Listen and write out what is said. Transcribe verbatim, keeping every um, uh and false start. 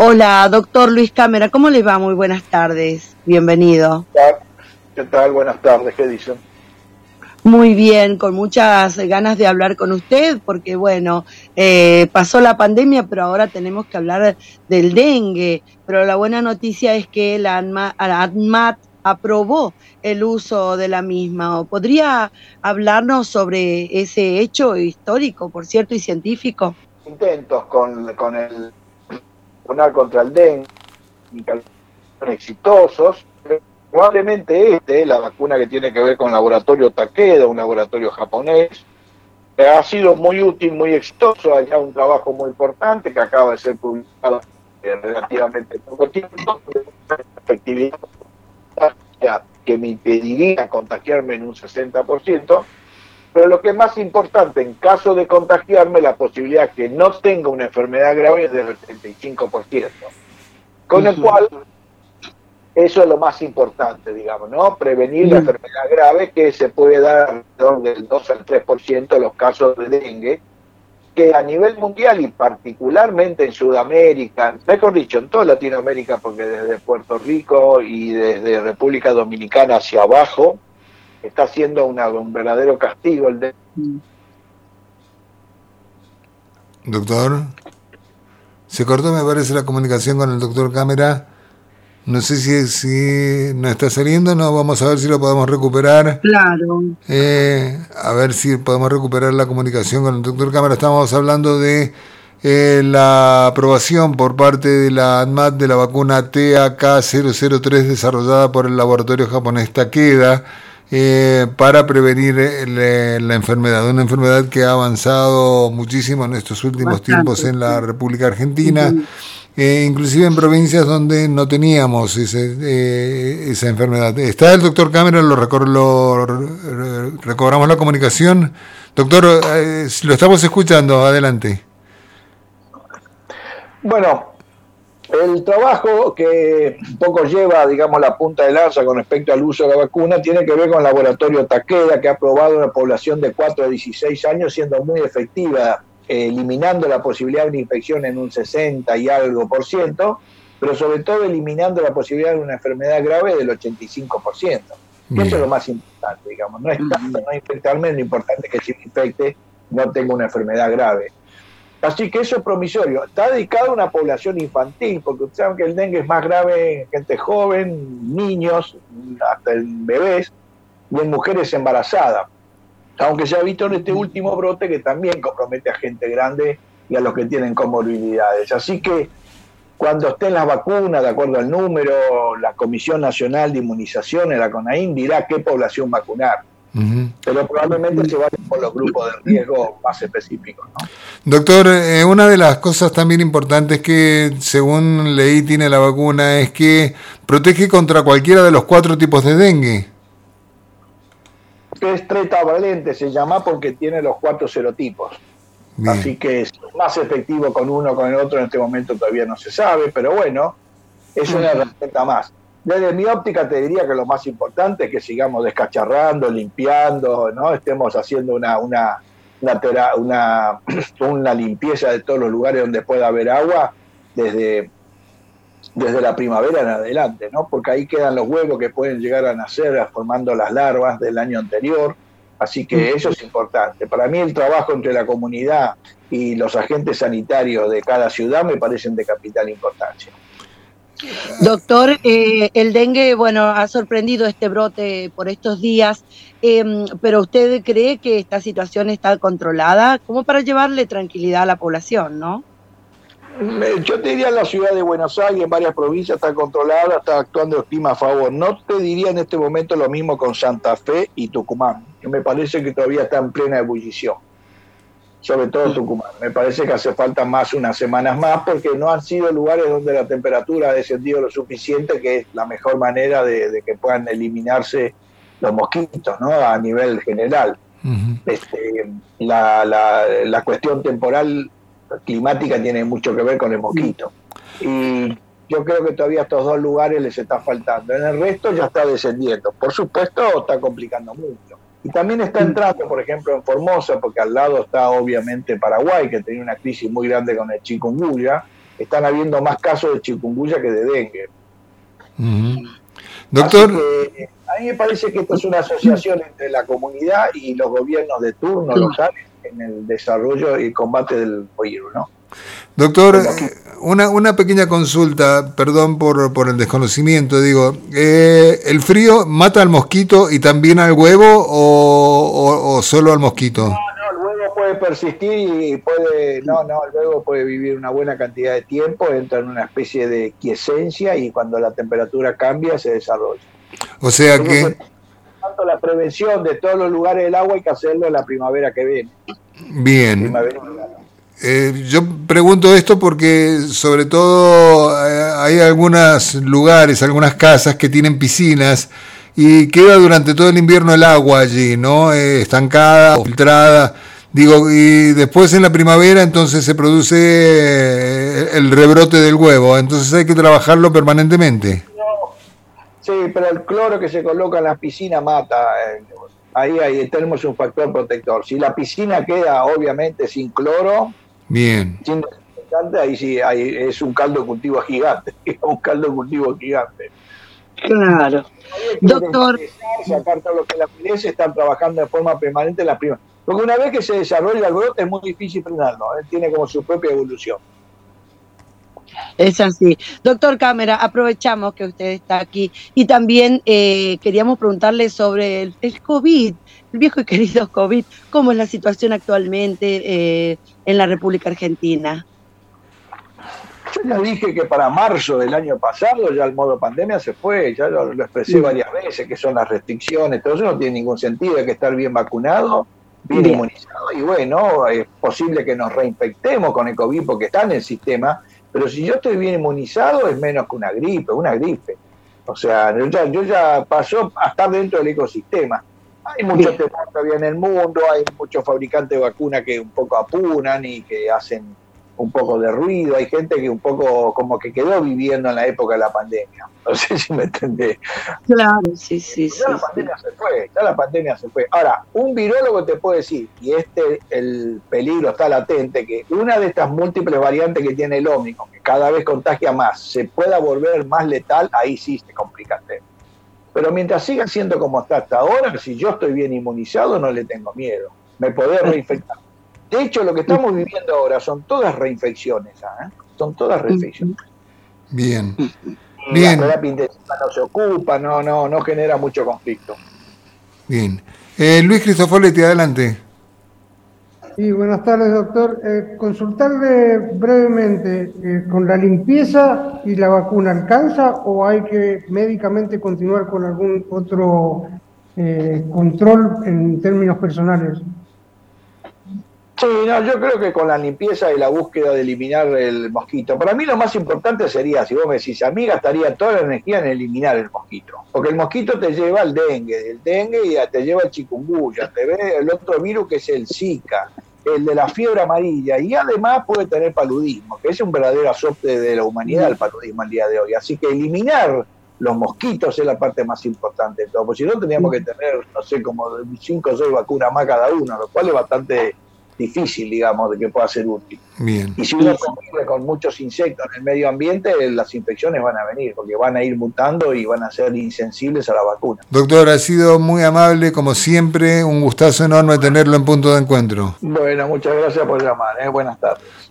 Hola, doctor Luis Cámara, ¿cómo le va? Muy buenas tardes, bienvenido. ¿Qué tal? Buenas tardes, ¿qué dicen? Muy bien, con muchas ganas de hablar con usted, porque bueno, eh, pasó la pandemia, pero ahora tenemos que hablar del dengue. Pero la buena noticia es que la ANMAT aprobó el uso de la misma. ¿Podría hablarnos sobre ese hecho histórico, por cierto, y científico? Intentos con, con el vacunar contra el dengue, exitosos. Probablemente este, la vacuna que tiene que ver con el laboratorio Takeda, un laboratorio japonés, ha sido muy útil, muy exitoso. Hay un trabajo muy importante que acaba de ser publicado en relativamente poco tiempo, efectividad que me impediría contagiarme en un sesenta por ciento, pero lo que es más importante, en caso de contagiarme, la posibilidad que no tenga una enfermedad grave es del ochenta y cinco por ciento. Con el cual, eso es lo más importante, digamos, ¿no? Prevenir la enfermedad grave, que se puede dar alrededor del dos al tres por ciento de los casos de dengue, que a nivel mundial y particularmente en Sudamérica, mejor dicho, en toda Latinoamérica, porque desde Puerto Rico y desde República Dominicana hacia abajo, está siendo una, un verdadero castigo el dengue. Doctor, se cortó, me parece, la comunicación con el doctor Cámara. No sé si, si nos está saliendo, no, vamos a ver si lo podemos recuperar. Claro. Eh, a ver si podemos recuperar la comunicación con el doctor Cámara. Estamos hablando de eh, la aprobación por parte de la ANMAT de la vacuna T A K cero cero tres desarrollada por el laboratorio japonés Takeda eh, para prevenir el, la enfermedad, una enfermedad que ha avanzado muchísimo en estos últimos Bastante, tiempos en la República Argentina. Uh-huh. Eh, inclusive en provincias donde no teníamos ese, eh, esa enfermedad. ¿Está el doctor Cámara? ¿Lo, recor- lo recobramos la comunicación? Doctor, eh, lo estamos escuchando, adelante. Bueno, el trabajo que un poco lleva, digamos, la punta de lanza con respecto al uso de la vacuna tiene que ver con el laboratorio Takeda, que ha probado una población de cuatro a dieciséis años siendo muy efectiva, eliminando la posibilidad de una infección en un sesenta y algo por ciento, pero sobre todo eliminando la posibilidad de una enfermedad grave del ochenta y cinco por ciento. Y eso es lo más importante, digamos. No es tanto no infectarme, lo importante es que si me infecte no tenga una enfermedad grave. Así que eso es promisorio. Está dedicado a una población infantil, porque ustedes saben que el dengue es más grave en gente joven, niños, hasta en bebés, y en mujeres embarazadas. Aunque se ha visto en este último brote que también compromete a gente grande y a los que tienen comorbilidades. Así que cuando estén las vacunas, de acuerdo al número, la Comisión Nacional de Inmunizaciones, la CONAIN, dirá qué población vacunar. Uh-huh. Pero probablemente se vayan por los grupos de riesgo más específicos, ¿no? Doctor, eh, una de las cosas también importantes que, según leí, tiene la vacuna es que protege contra cualquiera de los cuatro tipos de dengue. Es tetravalente, se llama porque tiene los cuatro serotipos. Bien. Así que es más efectivo con uno con el otro en este momento todavía no se sabe, pero bueno, es una herramienta más. Desde mi óptica te diría que lo más importante es que sigamos descacharrando, limpiando, ¿no? Estemos haciendo una una una, tera, una, una limpieza de todos los lugares donde pueda haber agua desde desde la primavera en adelante, ¿no? Porque ahí quedan los huevos que pueden llegar a nacer formando las larvas del año anterior, así que eso es importante. Para mí el trabajo entre la comunidad y los agentes sanitarios de cada ciudad me parecen de capital importancia. Doctor, eh, el dengue, bueno, ha sorprendido este brote por estos días, eh, pero ¿usted cree que esta situación está controlada? Como para llevarle tranquilidad a la población, ¿no? Yo te diría en la ciudad de Buenos Aires, en varias provincias está controlada, está actuando el clima a favor. No te diría en este momento lo mismo con Santa Fe y Tucumán, que me parece que todavía está en plena ebullición, sobre todo Tucumán. Me parece que hace falta más unas semanas más porque no han sido lugares donde la temperatura ha descendido lo suficiente, que es la mejor manera de, de que puedan eliminarse los mosquitos, ¿no? A nivel general. Uh-huh. Este, la, la, la cuestión temporal climática tiene mucho que ver con el mosquito. Y yo creo que todavía a estos dos lugares les está faltando. En el resto ya está descendiendo. Por supuesto, está complicando mucho. Y también está entrando, por ejemplo, en Formosa, porque al lado está obviamente Paraguay, que tenía una crisis muy grande con el chikungunya, están habiendo más casos de chikungunya que de dengue. Uh-huh. Doctor... Que, a mí me parece que esto es una asociación entre la comunidad y los gobiernos de turno locales en el desarrollo y combate del virus, ¿no? Doctor, una, una pequeña consulta, perdón por, por el desconocimiento, digo, eh, ¿el frío mata al mosquito y también al huevo o, o, o solo al mosquito? No, no, el huevo puede persistir y puede, no, no, el huevo puede vivir una buena cantidad de tiempo, entra en una especie de quiescencia y cuando la temperatura cambia se desarrolla. O sea que... Tanto la prevención de todos los lugares del agua hay que hacerlo en la primavera que viene. Bien. Primavera. Eh, yo pregunto esto porque sobre todo eh, hay algunos lugares, algunas casas que tienen piscinas y queda durante todo el invierno el agua allí, ¿no? Eh, estancada o filtrada. Digo, y después en la primavera entonces se produce eh, el rebrote del huevo, entonces hay que trabajarlo permanentemente. Sí, pero el cloro que se coloca en las piscinas mata. Eh, ahí, ahí tenemos un factor protector. Si la piscina queda obviamente sin cloro, bien, sin desinfectante, ahí sí ahí es un caldo de cultivo gigante. un caldo de cultivo gigante. Claro. Doctor. Sacar todo lo que la piel están trabajando de forma permanente en las primas. Porque una vez que se desarrolla el brote es muy difícil frenarlo. ¿eh? Tiene como su propia evolución. Es así. Doctor Cámara, aprovechamos que usted está aquí y también eh, queríamos preguntarle sobre el, el COVID, el viejo y querido COVID, ¿cómo es la situación actualmente eh, en la República Argentina? Yo ya dije que para marzo del año pasado ya el modo pandemia se fue, ya lo, lo expresé varias veces, que son las restricciones, todo eso no tiene ningún sentido, hay que estar bien vacunado, bien, bien. inmunizado y bueno, es posible que nos reinfectemos con el COVID porque está en el sistema. Pero si yo estoy bien inmunizado es menos que una gripe, una gripe. O sea, yo ya, yo ya paso a estar dentro del ecosistema. Hay muchos temores todavía en el mundo, hay muchos fabricantes de vacunas que un poco apunan y que hacen un poco de ruido. Hay gente que un poco como que quedó viviendo en la época de la pandemia. No sé si me entendés. Claro, sí, sí, ya sí. la pandemia sí. se fue, ya la pandemia se fue. Ahora, un virólogo te puede decir, y este el peligro está latente, que una de estas múltiples variantes que tiene el Ómicron, que cada vez contagia más, se pueda volver más letal, ahí sí se complica el tema. Pero mientras siga siendo como está hasta ahora, si yo estoy bien inmunizado, no le tengo miedo. Me podés reinfectar. De hecho, lo que estamos viviendo ahora son todas reinfecciones, ¿eh? Son todas reinfecciones. Bien. Bien. La terapia intensiva no se ocupa, no, no, no genera mucho conflicto. Bien. Eh, Luis Cristofoletti, adelante. Sí, buenas tardes, doctor. Eh, consultarle brevemente, eh, ¿con la limpieza y la vacuna alcanza o hay que médicamente continuar con algún otro eh, control en términos personales? Sí, no, yo creo que con la limpieza y la búsqueda de eliminar el mosquito. Para mí lo más importante sería, si vos me decís, a mí gastaría toda la energía en eliminar el mosquito. Porque el mosquito te lleva al dengue, el dengue y te lleva el chikungunya, te ve el otro virus que es el Zika, el de la fiebre amarilla, y además puede tener paludismo, que es un verdadero azote de la humanidad el paludismo al día de hoy. Así que eliminar los mosquitos es la parte más importante de todo, porque si no tendríamos que tener, no sé, como cinco o seis vacunas más cada uno, lo cual es bastante difícil, digamos, de que pueda ser útil. Bien. Y si uno convive con muchos insectos en el medio ambiente, las infecciones van a venir, porque van a ir mutando y van a ser insensibles a la vacuna. Doctor, ha sido muy amable, como siempre, un gustazo enorme tenerlo en Punto de Encuentro. Bueno, muchas gracias por llamar, ¿eh? Buenas tardes.